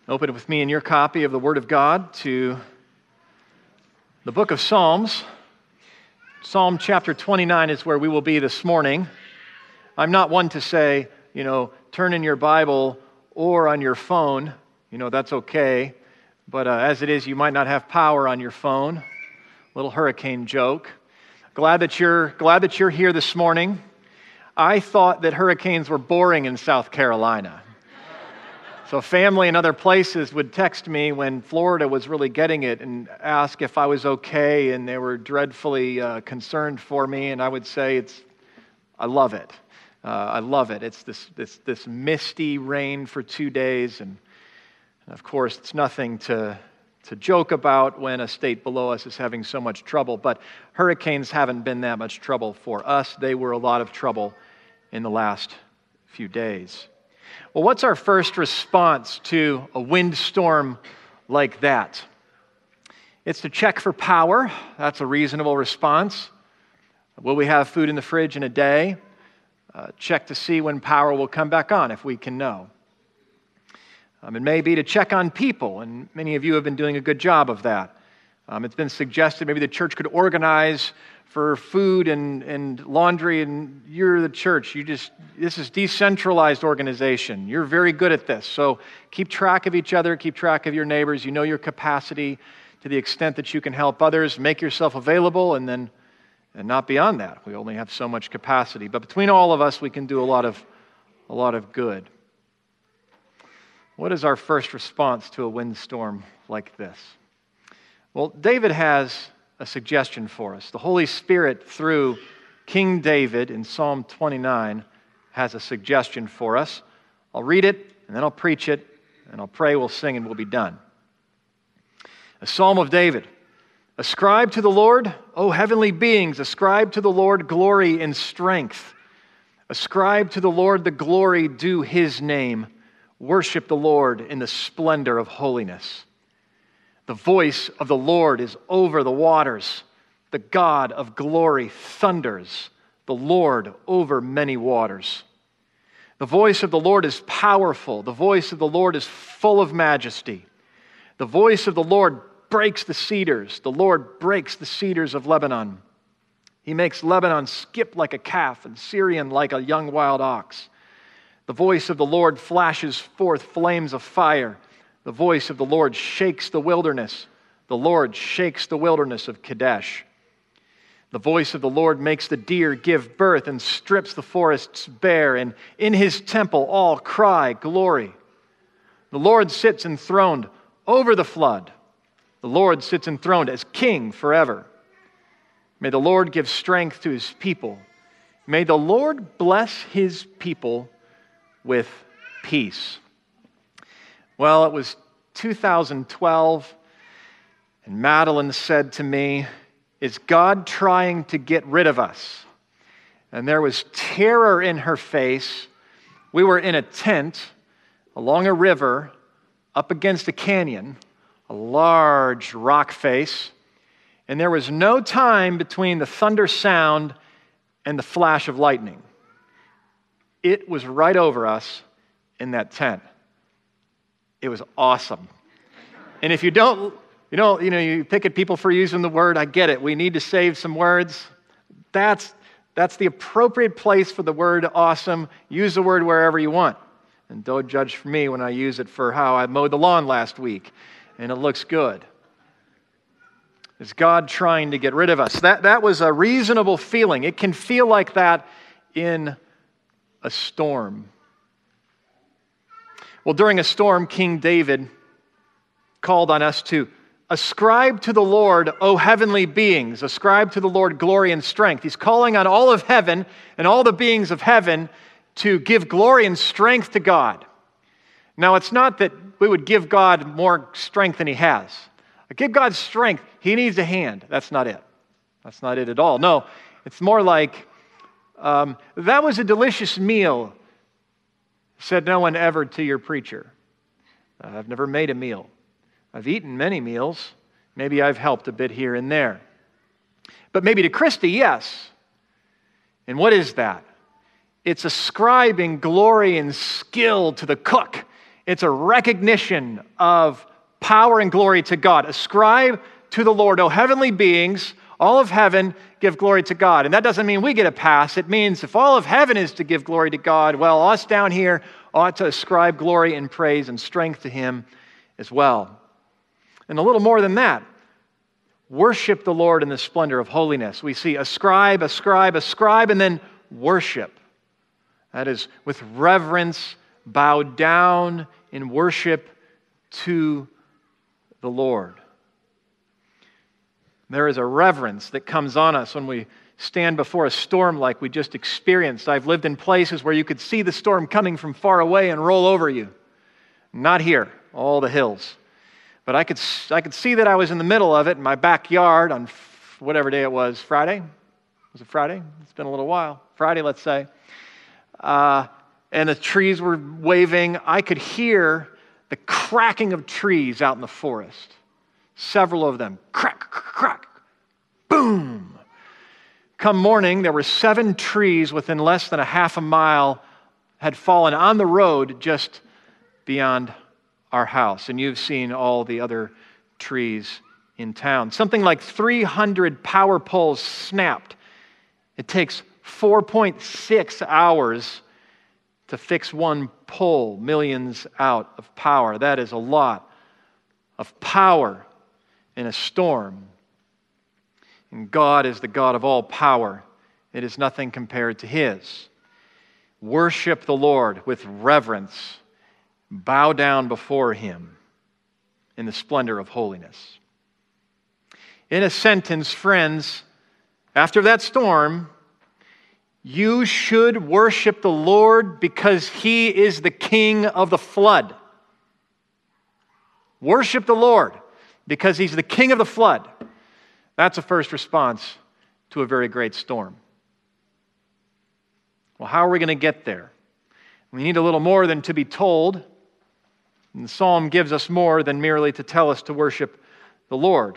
Open it with me in your copy of the Word of God to the book of Psalms. Psalm chapter 29 is where we will be this morning. I'm not one to say, turn in your Bible or on your phone. That's okay. But as it is, you might not have power on your phone. Little hurricane joke. Glad that you're here this morning. I thought that hurricanes were boring in South Carolina. So family in other places would text me when Florida was really getting it and ask if I was okay, and they were dreadfully concerned for me, and I would say, I love it. I love it. It's this misty rain for 2 days, and of course, it's nothing to joke about when a state below us is having so much trouble, but hurricanes haven't been that much trouble for us. They were a lot of trouble in the last few days. Well, what's our first response to a windstorm like that? It's to check for power. That's a reasonable response. Will we have food in the fridge in a day? Check to see when power will come back on, if we can know. It may be to check on people, and many of you have been doing a good job of that. It's been suggested maybe the church could organize for food and laundry, and you're the church. This is decentralized organization. You're very good at this. So keep track of each other, keep track of your neighbors. You know your capacity to the extent that you can help others. Make yourself available, and not beyond that. We only have so much capacity. But between all of us, we can do a lot of good. What is our first response to a windstorm like this? Well, David has a suggestion for us. The Holy Spirit, through King David in Psalm 29, has a suggestion for us. I'll read it, and then I'll preach it, and I'll pray, we'll sing, and we'll be done. A Psalm of David. Ascribe to the Lord, O heavenly beings, ascribe to the Lord glory and strength. Ascribe to the Lord the glory due His name. Worship the Lord in the splendor of holiness. The voice of the Lord is over the waters. The God of glory thunders. The Lord over many waters. The voice of the Lord is powerful. The voice of the Lord is full of majesty. The voice of the Lord breaks the cedars. The Lord breaks the cedars of Lebanon. He makes Lebanon skip like a calf and Syrian like a young wild ox. The voice of the Lord flashes forth flames of fire. The voice of the Lord shakes the wilderness. The Lord shakes the wilderness of Kadesh. The voice of the Lord makes the deer give birth and strips the forests bare. And in His temple all cry, glory. The Lord sits enthroned over the flood. The Lord sits enthroned as King forever. May the Lord give strength to His people. May the Lord bless His people with peace. Well, it was 2012, and Madeline said to me, "Is God trying to get rid of us?" And there was terror in her face. We were in a tent along a river up against a canyon, a large rock face, and there was no time between the thunder sound and the flash of lightning. It was right over us in that tent. It was awesome. And if you you pick at people for using the word, I get it. We need to save some words. That's the appropriate place for the word awesome. Use the word wherever you want. And don't judge me when I use it for how I mowed the lawn last week. And it looks good. Is God trying to get rid of us? That was a reasonable feeling. It can feel like that in a storm. Well, during a storm, King David called on us to ascribe to the Lord, O heavenly beings. Ascribe to the Lord glory and strength. He's calling on all of heaven and all the beings of heaven to give glory and strength to God. Now, it's not that we would give God more strength than He has. Give God strength. He needs a hand. That's not it. That's not it at all. No, it's more like, that was a delicious meal, said no one ever to your preacher. I've never made a meal. I've eaten many meals. Maybe I've helped a bit here and there. But maybe to Christy, yes. And what is that? It's ascribing glory and skill to the cook It's a recognition of power and glory to God. Ascribe to the Lord, O heavenly beings, all of heaven, give glory to God. And that doesn't mean we get a pass. It means if all of heaven is to give glory to God, well, us down here ought to ascribe glory and praise and strength to Him as well. And a little more than that, worship the Lord in the splendor of holiness. We see ascribe, ascribe, ascribe, and then worship. That is, with reverence, bow down in worship to the Lord. There is a reverence that comes on us when we stand before a storm like we just experienced. I've lived in places where you could see the storm coming from far away and roll over you. Not here, all the hills. But I could see that I was in the middle of it in my backyard on whatever day it was. Friday? Was it Friday? It's been a little while. Friday, let's say. And the trees were waving. I could hear the cracking of trees out in the forest. Several of them. Crack, crack, boom. Come morning, there were 7 trees within less than a half a mile had fallen on the road just beyond our house. And you've seen all the other trees in town. Something like 300 power poles snapped. It takes 4.6 hours to fix one pole, millions out of power. That is a lot of power in a storm. And God is the God of all power. It is nothing compared to His. Worship the Lord with reverence. Bow down before Him in the splendor of holiness. In a sentence, friends, after that storm, you should worship the Lord because He is the King of the flood. Worship the Lord because He's the King of the flood. That's a first response to a very great storm. Well, how are we going to get there? We need a little more than to be told. And the psalm gives us more than merely to tell us to worship the Lord.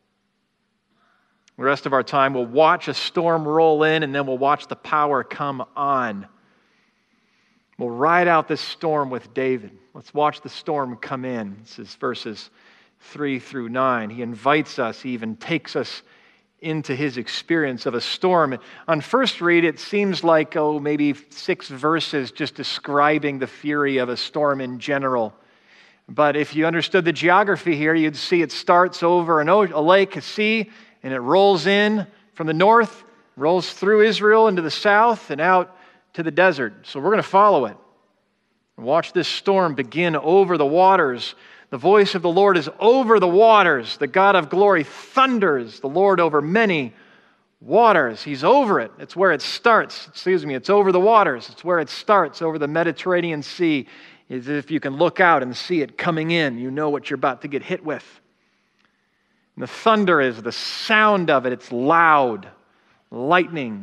The rest of our time, we'll watch a storm roll in, and then we'll watch the power come on. We'll ride out this storm with David. Let's watch the storm come in. This is verses 3 through 9. He invites us, he even takes us into his experience of a storm. On first read, it seems like, maybe 6 verses just describing the fury of a storm in general. But if you understood the geography here, you'd see it starts over a lake, a sea, and it rolls in from the north, rolls through Israel into the south, and out to the desert. So we're going to follow it. Watch this storm begin over the waters. The voice of the Lord is over the waters. The God of glory thunders, the Lord over many waters. He's over it. It's where it starts. It's over the waters. It's where it starts, over the Mediterranean Sea. As if you can look out and see it coming in. You know what you're about to get hit with. And the thunder is the sound of it. It's loud, lightning.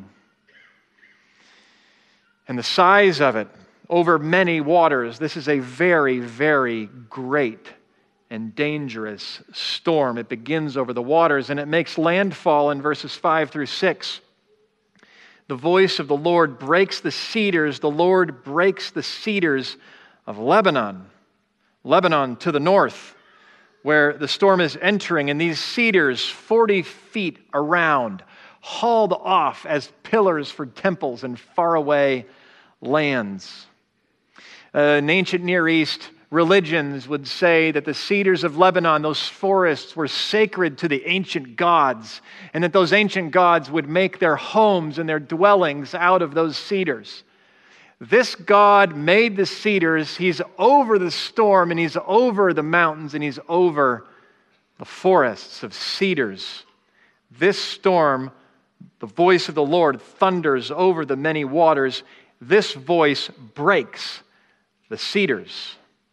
And the size of it, over many waters. This is a very, very great and dangerous storm. It begins over the waters, and it makes landfall in verses 5 through 6. The voice of the Lord breaks the cedars. The Lord breaks the cedars of Lebanon. Lebanon to the north, where the storm is entering, and these cedars, 40 feet around, hauled off as pillars for temples in faraway lands. In ancient Near East, religions would say that the cedars of Lebanon, those forests, were sacred to the ancient gods, and that those ancient gods would make their homes and their dwellings out of those cedars. This God made the cedars. He's over the storm, and He's over the mountains, and He's over the forests of cedars. This storm, the voice of the Lord thunders over the many waters. This voice breaks the cedars.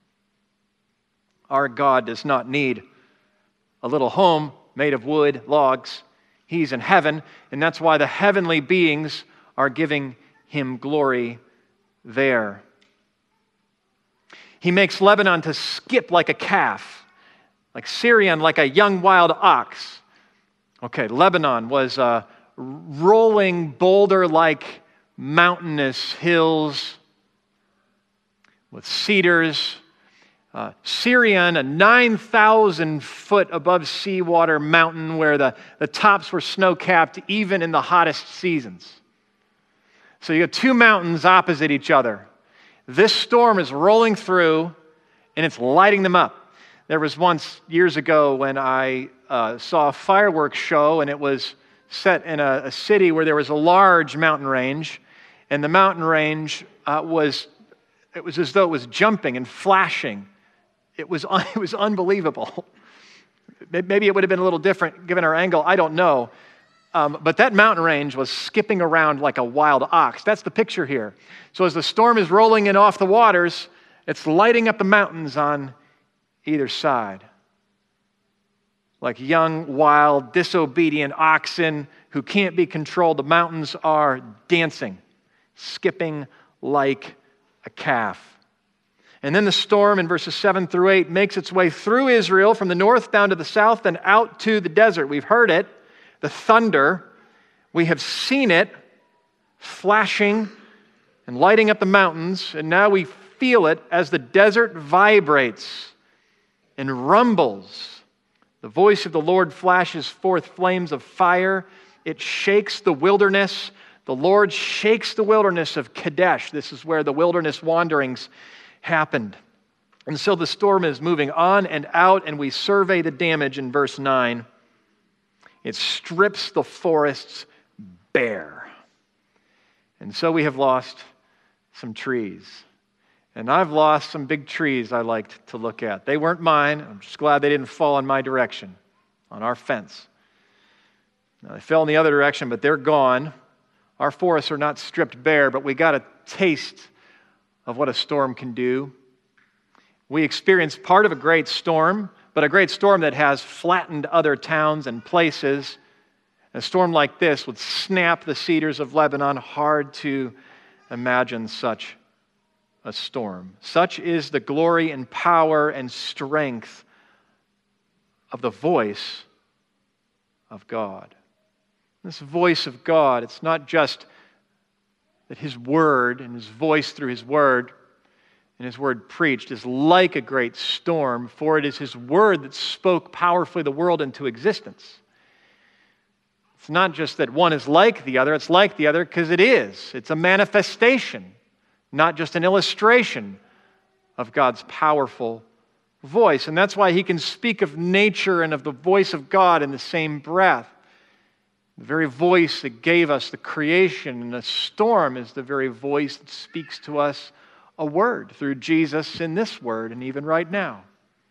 Our God does not need a little home made of wood, logs. He's in heaven, and that's why the heavenly beings are giving Him glory there. He makes Lebanon to skip like a calf, like Syrian, like a young wild ox. Okay, Lebanon was a rolling boulder-like mountainous hills with cedars. Sirion, a 9,000 foot above seawater mountain where the tops were snow-capped even in the hottest seasons. So you have two mountains opposite each other. This storm is rolling through and it's lighting them up. There was once years ago when I saw a fireworks show, and it was set in a city where there was a large mountain range, and the mountain range was as though it was jumping and flashing. It was unbelievable. Maybe it would have been a little different given our angle. I don't know. But that mountain range was skipping around like a wild ox. That's the picture here. So as the storm is rolling in off the waters, it's lighting up the mountains on either side. Like young, wild, disobedient oxen who can't be controlled, the mountains are dancing, skipping like a calf. And then the storm in verses 7 through 8 makes its way through Israel from the north down to the south and out to the desert. We've heard it, the thunder. We have seen it flashing and lighting up the mountains. And now we feel it as the desert vibrates and rumbles. The voice of the Lord flashes forth flames of fire. It shakes the wilderness. The Lord shakes the wilderness of Kadesh. This is where the wilderness wanderings happened. And so the storm is moving on and out, and we survey the damage in verse 9. It strips the forests bare. And so we have lost some trees. And I've lost some big trees I liked to look at. They weren't mine. I'm just glad they didn't fall in my direction, on our fence. Now, they fell in the other direction, but they're gone. Our forests are not stripped bare, but we got a taste of what a storm can do. We experienced part of a great storm, but a great storm that has flattened other towns and places. A storm like this would snap the cedars of Lebanon. Hard to imagine such a storm. Such is the glory and power and strength of the voice of God. This voice of God, it's not just that His Word and His voice through His Word and His Word preached is like a great storm, for it is His Word that spoke powerfully the world into existence. It's not just that one is like the other, it's like the other because it is. It's a manifestation, not just an illustration of God's powerful voice. And that's why He can speak of nature and of the voice of God in the same breath. The very voice that gave us the creation and the storm is the very voice that speaks to us a word through Jesus in this word and even right now.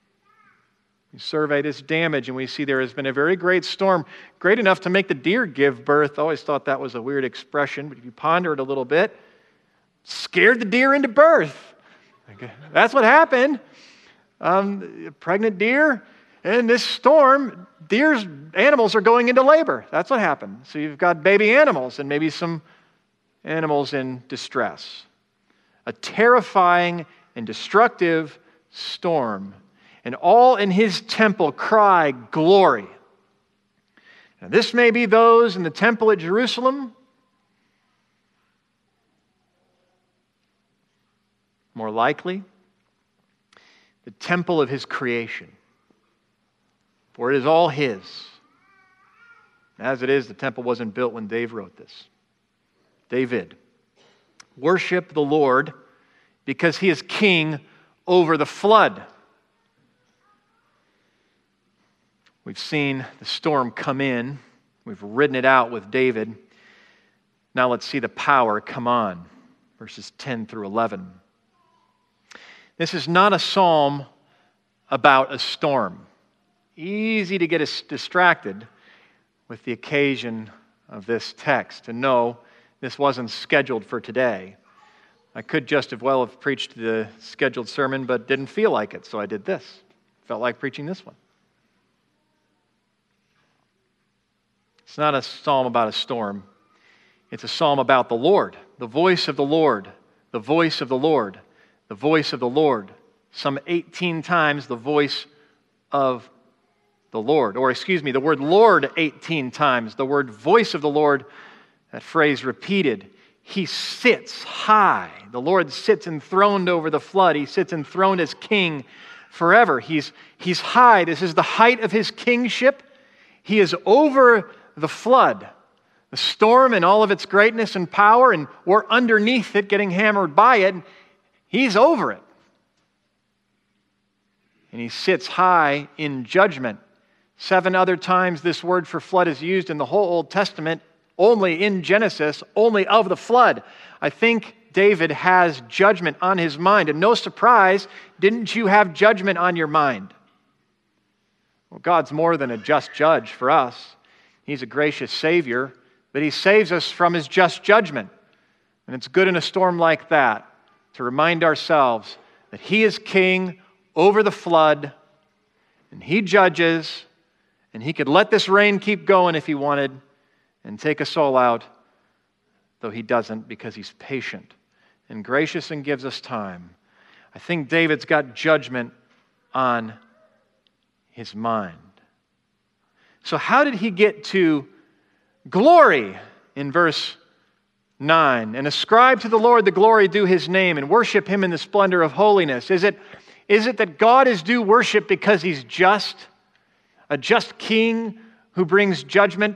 We survey this damage and we see there has been a very great storm, great enough to make the deer give birth. I always thought that was a weird expression, but if you ponder it a little bit, scared the deer into birth. That's what happened. A pregnant deer and this storm, animals are going into labor. That's what happened. So you've got baby animals and maybe some animals in distress. A terrifying and destructive storm. And all in His temple cry, glory. Now this may be those in the temple at Jerusalem. More likely, the temple of His creation. For it is all His. As it is, the temple wasn't built when Dave wrote this. David, worship the Lord because He is king over the flood. We've seen the storm come in. We've ridden it out with David. Now let's see the power come on. Verses 10 through 11. This is not a psalm about a storm. Easy to get us distracted with the occasion of this text. And no, this wasn't scheduled for today. I could just as well have preached the scheduled sermon, but didn't feel like it, so I did this. Felt like preaching this one. It's not a psalm about a storm. It's a psalm about the Lord, the voice of the Lord, the voice of the Lord, the voice of the Lord. Some 18 times the voice of the Lord. Or, the word Lord 18 times. The word voice of the Lord, that phrase repeated. He sits high. The Lord sits enthroned over the flood. He sits enthroned as king forever. He's high. This is the height of his kingship. He is over the flood, the storm and all of its greatness and power, and we're underneath it, getting hammered by it. He's over it. And he sits high in judgment. 7 other times this word for flood is used in the whole Old Testament, only in Genesis, only of the flood. I think David has judgment on his mind. And no surprise, didn't you have judgment on your mind? Well, God's more than a just judge for us. He's a gracious Savior, but He saves us from His just judgment. And it's good in a storm like that to remind ourselves that He is King over the flood, and He judges, and He could let this rain keep going if He wanted and take us all out, though He doesn't, because He's patient and gracious and gives us time. I think David's got judgment on his mind. So how did he get to glory in verse 9? And ascribe to the Lord the glory due His name, and worship Him in the splendor of holiness. Is it that God is due worship because He's just, a just king who brings judgment?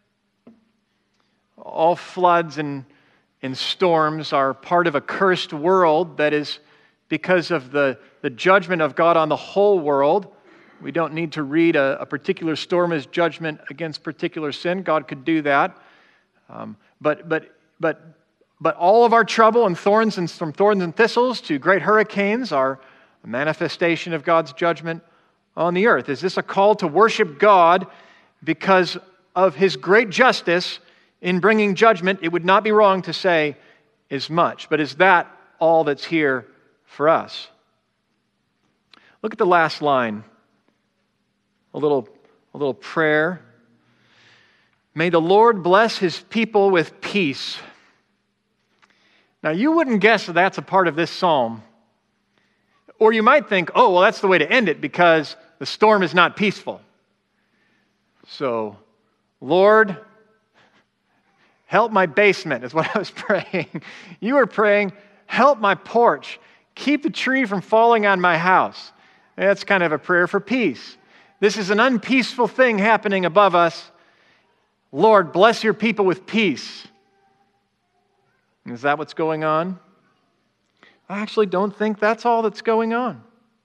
All floods and storms are part of a cursed world that is because of the judgment of God on the whole world. We don't need to read a particular storm as judgment against particular sin. God could do that. But all of our trouble and thorns, and from thorns and thistles to great hurricanes, are a manifestation of God's judgment on the earth. Is this a call to worship God because of His great justice in bringing judgment? It would not be wrong to say as much. But is that all that's here for us? Look at the last line. A little prayer. May the Lord bless His people with peace. Now, you wouldn't guess that that's a part of this psalm. Or you might think, oh, well, that's the way to end it because the storm is not peaceful. So, Lord, help my basement is what I was praying. You were praying, help my porch. Keep the tree from falling on my house. That's kind of a prayer for peace. This is an unpeaceful thing happening above us. Lord, bless your people with peace. Is that what's going on? I actually don't think that's all that's going on.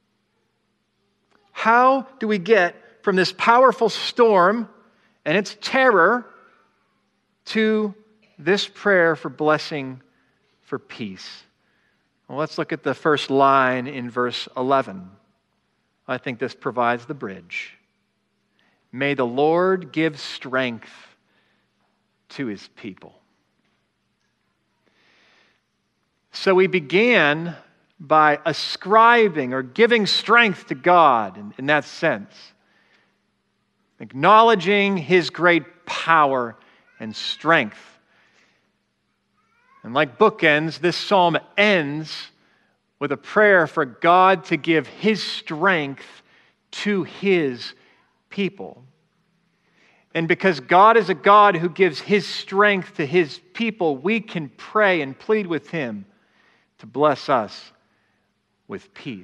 How do we get from this powerful storm and its terror to this prayer for blessing, for peace? Well, let's look at the first line in verse 11. I think this provides the bridge. May the Lord give strength to His people. So we began by ascribing or giving strength to God in that sense, acknowledging His great power and strength. And like bookends, this psalm ends with a prayer for God to give His strength to His people. And because God is a God who gives His strength to His people, we can pray and plead with Him to bless us with peace.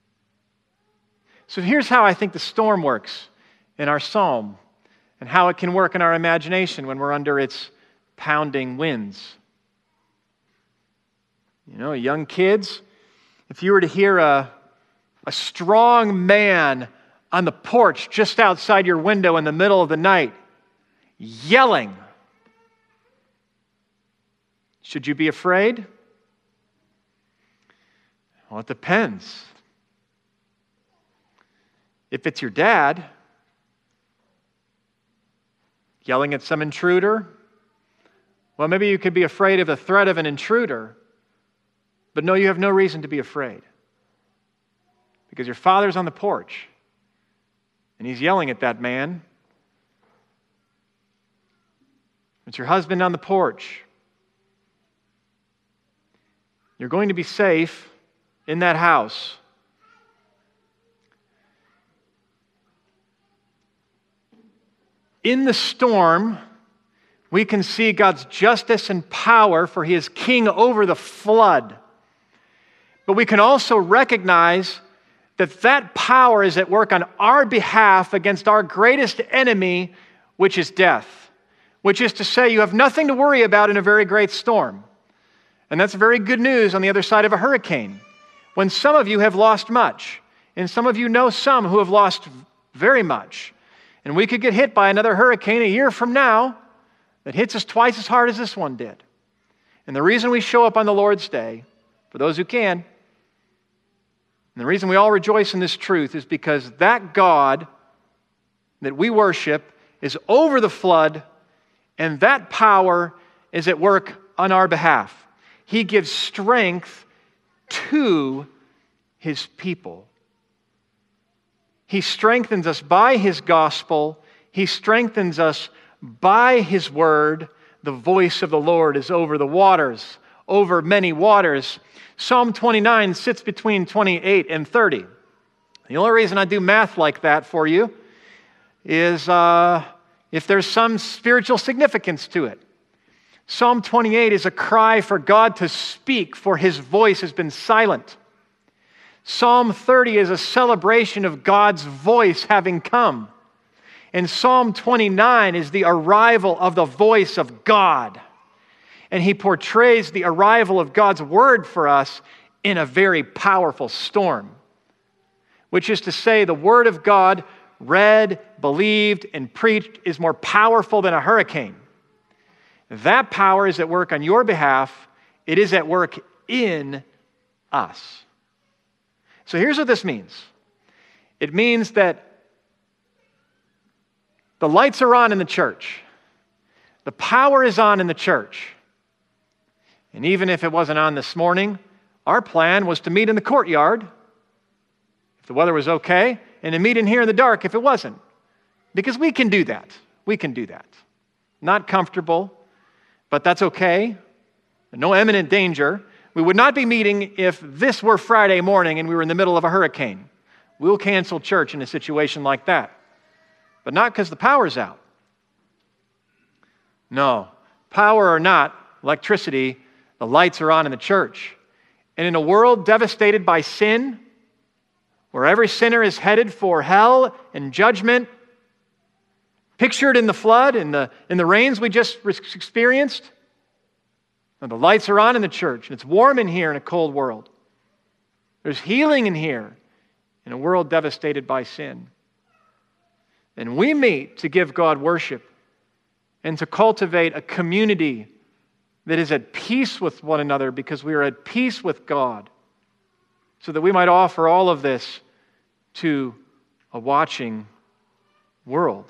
So here's how I think the storm works in our psalm and how it can work in our imagination when we're under its pounding winds. You know, young kids, if you were to hear a strong man on the porch just outside your window in the middle of the night yelling, should you be afraid? Well, it depends. If it's your dad yelling at some intruder, well, maybe you could be afraid of the threat of an intruder, but no, you have no reason to be afraid because your father's on the porch and he's yelling at that man. It's your husband on the porch. You're going to be safe in that house. In the storm, we can see God's justice and power, for He is king over the flood. But we can also recognize that power is at work on our behalf against our greatest enemy, which is death. Which is to say, you have nothing to worry about in a very great storm. And that's very good news on the other side of a hurricane. When some of you have lost much, and some of you know some who have lost very much, and we could get hit by another hurricane a year from now that hits us twice as hard as this one did. And the reason we show up on the Lord's Day, for those who can, and the reason we all rejoice in this truth is because that God that we worship is over the flood, and that power is at work on our behalf. He gives strength to His people. He strengthens us by His gospel. He strengthens us by His word. The voice of the Lord is over the waters, over many waters. Psalm 29 sits between 28 and 30. The only reason I do math like that for you is if there's some spiritual significance to it. Psalm 28 is a cry for God to speak, for His voice has been silent. Psalm 30 is a celebration of God's voice having come. And Psalm 29 is the arrival of the voice of God. And he portrays the arrival of God's word for us in a very powerful storm, which is to say, the word of God read, believed, and preached is more powerful than a hurricane. That power is at work on your behalf. It is at work in us. So here's what this means. It means that the lights are on in the church. The power is on in the church. And even if it wasn't on this morning, our plan was to meet in the courtyard, if the weather was okay, and to meet in here in the dark if it wasn't. Because we can do that. We can do that. Not comfortable, but that's okay. No imminent danger. We would not be meeting if this were Friday morning and we were in the middle of a hurricane. We'll cancel church in a situation like that. But not because the power's out. No. Power or not, electricity, the lights are on in the church. And in a world devastated by sin, where every sinner is headed for hell and judgment, pictured in the flood, in the rains we just experienced, and the lights are on in the church, and it's warm in here in a cold world. There's healing in here in a world devastated by sin. And we meet to give God worship and to cultivate a community that is at peace with one another because we are at peace with God, so that we might offer all of this to a watching world.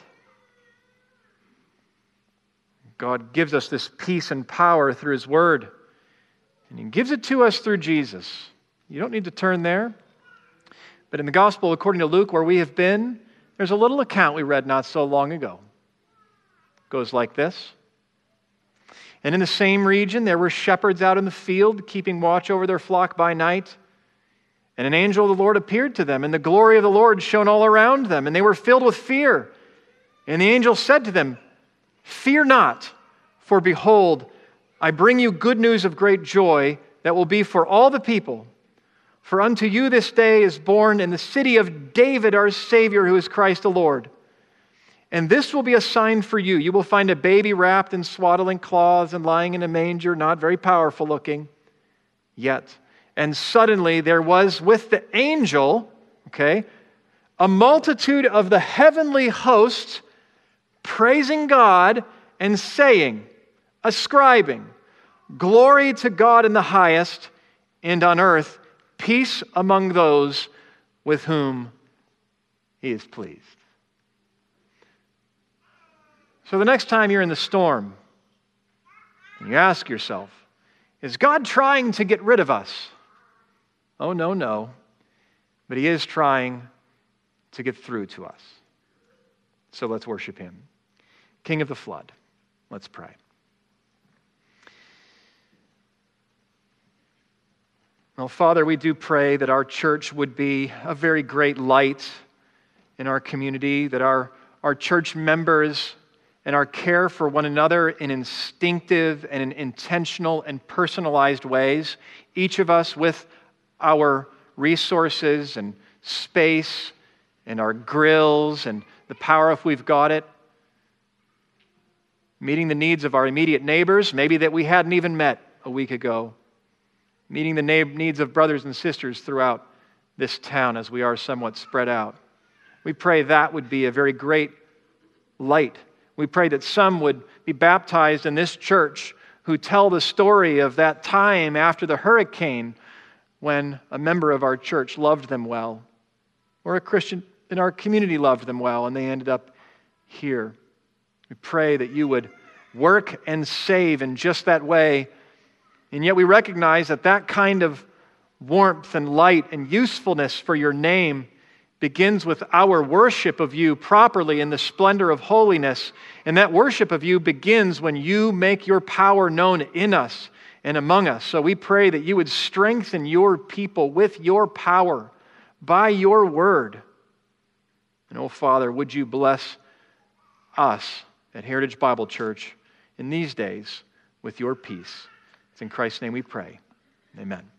God gives us this peace and power through His Word, and He gives it to us through Jesus. You don't need to turn there, but in the Gospel according to Luke, where we have been, there's a little account we read not so long ago. It goes like this. And in the same region, there were shepherds out in the field, keeping watch over their flock by night. And an angel of the Lord appeared to them, and the glory of the Lord shone all around them, and they were filled with fear. And the angel said to them, "Fear not, for behold, I bring you good news of great joy that will be for all the people. For unto you this day is born in the city of David our Savior, who is Christ the Lord. And this will be a sign for you. You will find a baby wrapped in swaddling cloths and lying in a manger, not very powerful looking yet. And suddenly there was with the angel, a multitude of the heavenly hosts praising God and saying, ascribing, glory to God in the highest, and on earth peace among those with whom He is pleased." So the next time you're in the storm, and you ask yourself, is God trying to get rid of us? Oh, no. But He is trying to get through to us. So let's worship Him. King of the flood, let's pray. Well, Father, we do pray that our church would be a very great light in our community, that our church members and our care for one another in instinctive and in intentional and personalized ways, each of us with our resources and space and our grills and the power if we've got it. Meeting the needs of our immediate neighbors, maybe that we hadn't even met a week ago. Meeting the needs of brothers and sisters throughout this town as we are somewhat spread out. We pray that would be a very great light. We pray that some would be baptized in this church who tell the story of that time after the hurricane when a member of our church loved them well, or a Christian in our community loved them well, and they ended up here. We pray that you would work and save in just that way, and yet we recognize that that kind of warmth and light and usefulness for your name begins with our worship of you properly in the splendor of holiness. And that worship of you begins when you make your power known in us and among us. So we pray that you would strengthen your people with your power by your word. And oh Father, would you bless us at Heritage Bible Church in these days with your peace. It's in Christ's name we pray. Amen.